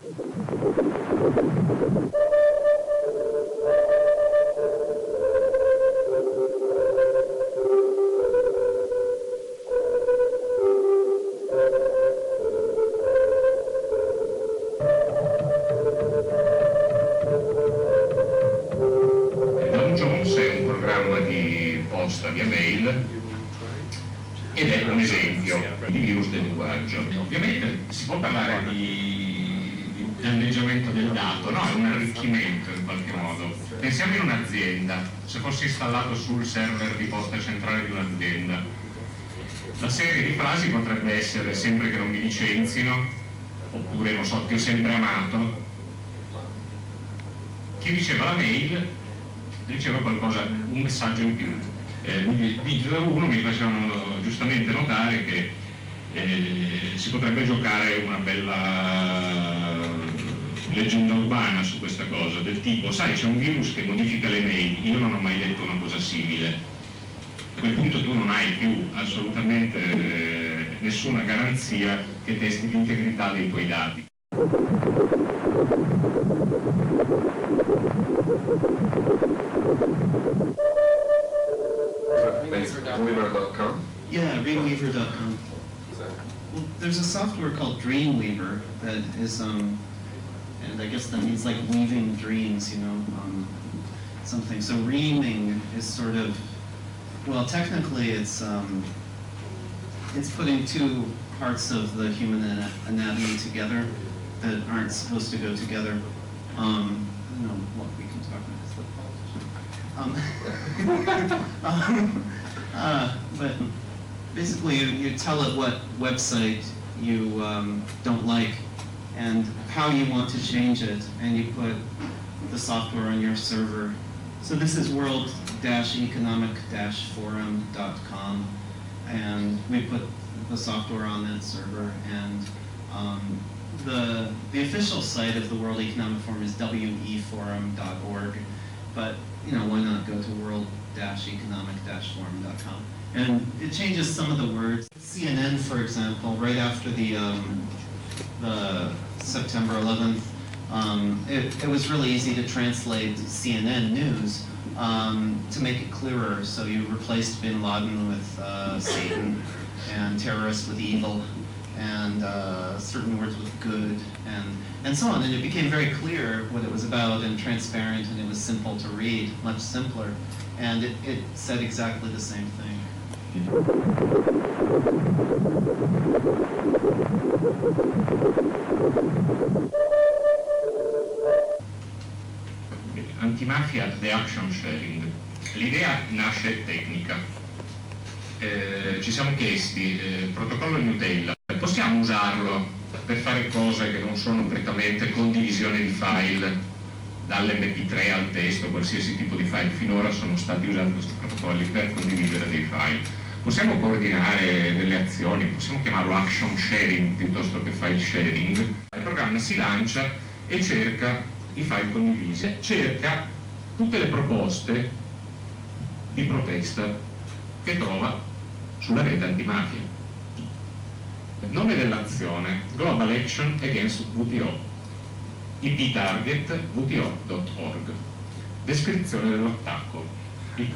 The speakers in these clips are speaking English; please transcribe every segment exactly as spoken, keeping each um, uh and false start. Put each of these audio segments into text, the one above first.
Via mail ed è un esempio di virus del linguaggio. Ovviamente si può parlare di, di danneggiamento del dato, no? È un arricchimento in qualche modo. Pensiamo in un'azienda, se fosse installato sul server di posta centrale di un'azienda, la serie di frasi potrebbe essere sempre che non mi licenzino, oppure non so, ti ho sempre amato. Chi riceva la mail riceve qualcosa, un messaggio in più. Eh, Digital uno mi facevano giustamente notare che eh, si potrebbe giocare una bella leggenda urbana su questa cosa, del tipo, sai, c'è un virus che modifica le mail, io non ho mai detto una cosa simile. A quel punto tu non hai più assolutamente eh, nessuna garanzia che testi l'integrità dei tuoi dati. Dreamweaver dot com? Yeah, Dreamweaver dot com. Well, there's a software called Dreamweaver that is, um, and I guess that means like weaving dreams, you know, um, something. So reaming is sort of, well, technically it's, um, it's putting two parts of the human ana anatomy together that aren't supposed to go together. Um, I don't know what we can talk about. Um, um, uh, but basically, you, you tell it what website you um, don't like and how you want to change it, and you put the software on your server. So this is world dash economic dash forum dot com, and we put the software on that server, and um, the, the official site of the World Economic Forum is w e forum dot org, but you know, why not go to world dash economic dash forum dot com? And it changes some of the words. C N N, for example, right after the, um, the September eleventh, um, it, it was really easy to translate C N N news um, to make it clearer. So you replaced bin Laden with uh, Satan, and terrorist with evil, and uh, certain words with good, and, and so on. And it became very clear what it was about, and transparent, and it was simple to read, much simpler. And it, it said exactly the same thing. Antimafia, the action sharing. L'idea nasce tecnica. Eh, ci siamo chiesti, eh, protocollo Nutella, possiamo usarlo per fare cose che non sono prettamente condivisione di file dall'emme pi tre al testo, qualsiasi tipo di file. Finora sono stati usati questi protocolli per condividere dei file. Possiamo coordinare delle azioni, possiamo chiamarlo action sharing piuttosto che file sharing. Il programma si lancia e cerca i file condivisi, cerca tutte le proposte di protesta che trova sulla rete antimafia. Nome dell'azione: Global Action Against vu ti o. I P target vu ti o punto org. Descrizione dell'attacco. Il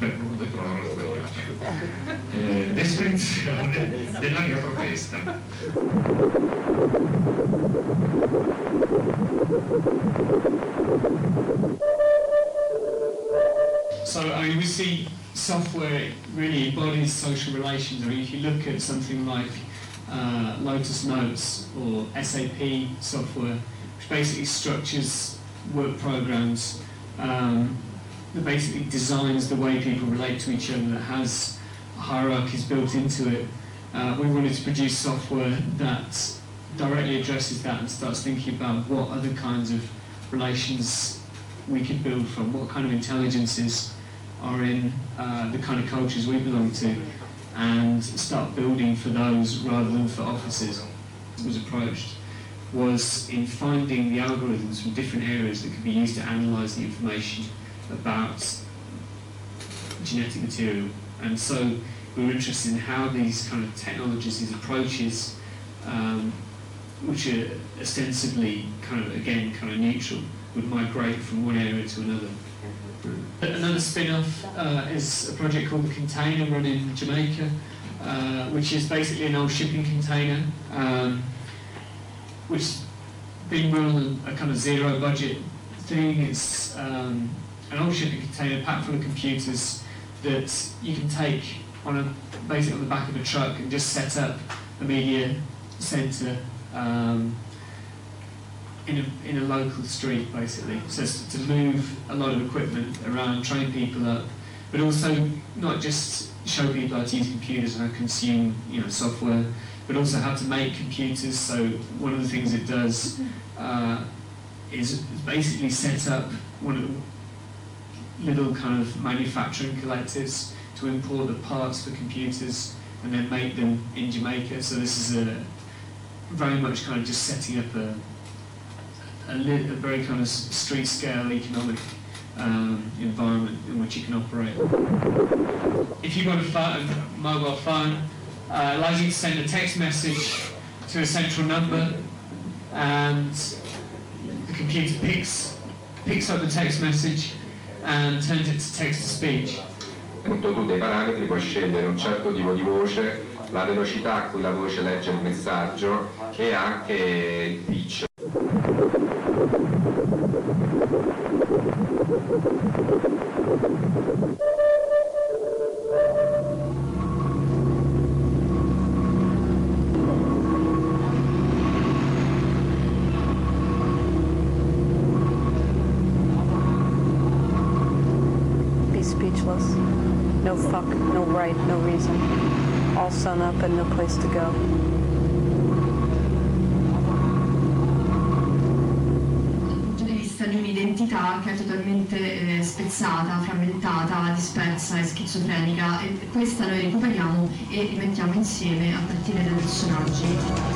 eh, descrizione della mia protesta. So, I mean, we see software really embodies social relations. I mean, if you look at something like uh, Lotus Notes or S A P software, which basically structures work programs, um, that basically designs the way people relate to each other, that has hierarchies built into it. Uh, we wanted to produce software that directly addresses that and starts thinking about what other kinds of relations we could build from, what kind of intelligences are in uh, the kind of cultures we belong to, and start building for those rather than for offices. Was approached was in finding the algorithms from different areas that could be used to analyse the information about genetic material. And so we were interested in how these kind of technologies, these approaches, um, which are ostensibly kind of, again, kind of neutral, would migrate from one area to another. Another spin-off uh, is a project called The Container, run in Jamaica, uh, which is basically an old shipping container, um, which has been run on a, a kind of zero budget thing. It's um, an old shipping container packed full of computers that you can take on a, basically on the back of a truck and just set up a media centre um, in a, in a local street, basically. So it's to move a lot of equipment around, train people up, but also not just show people how to use computers and how to consume, you know, software, but also how to make computers. So one of the things it does uh, is basically set up one of the little kind of manufacturing collectives to import the parts for computers and then make them in Jamaica. So this is a very much kind of just setting up a A, li a very kind of street scale economic um, environment in which you can operate. If you've got a, phone, a mobile phone, uh, it allows you to send a text message to a central number, and the computer picks picks up the text message and turns it to text to speech. Appunto tu dei parametri puoi scegliere un certo tipo di voce, la velocità a cui la voce legge il messaggio e anche il pitch. Be speechless. No fuck, no right, no reason. All sun up and no place to go. Di un'identità che è totalmente eh, spezzata, frammentata, dispersa e schizofrenica, e questa noi recuperiamo e rimettiamo insieme a partire dai personaggi.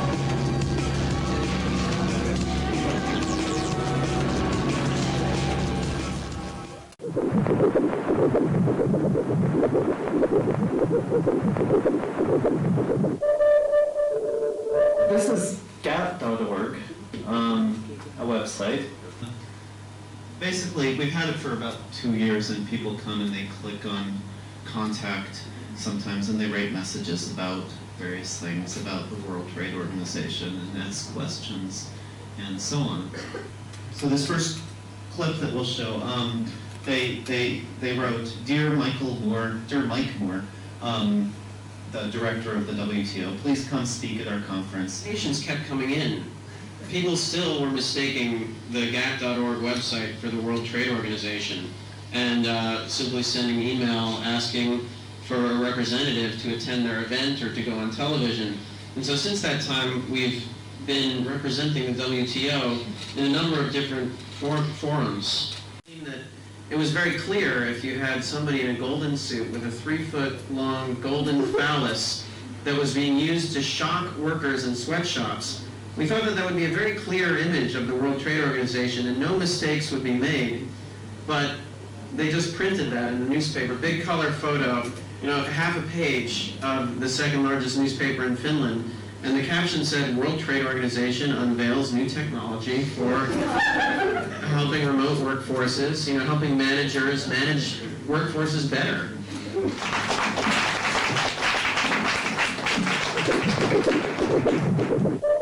This is gap dot org, um, a website. Basically, we've had it for about two years, and people come and they click on contact sometimes, and they write messages about various things about the World Trade Organization and ask questions and so on. So this first clip that we'll show, um, they they they wrote, "Dear Michael Moore, dear Mike Moore, um, the director of the W T O, please come speak at our conference." Patients kept coming in. People still were mistaking the gap dot org website for the World Trade Organization and uh, simply sending email asking for a representative to attend their event or to go on television. And so since that time, we've been representing the W T O in a number of different for forums. That it was very clear if you had somebody in a golden suit with a three-foot-long golden phallus that was being used to shock workers in sweatshops. We thought that that would be a very clear image of the World Trade Organization and no mistakes would be made, but they just printed that in the newspaper, big color photo, you know, half a page of the second largest newspaper in Finland, and the caption said, "World Trade Organization unveils new technology for helping remote workforces, you know, helping managers manage workforces better." Thank you.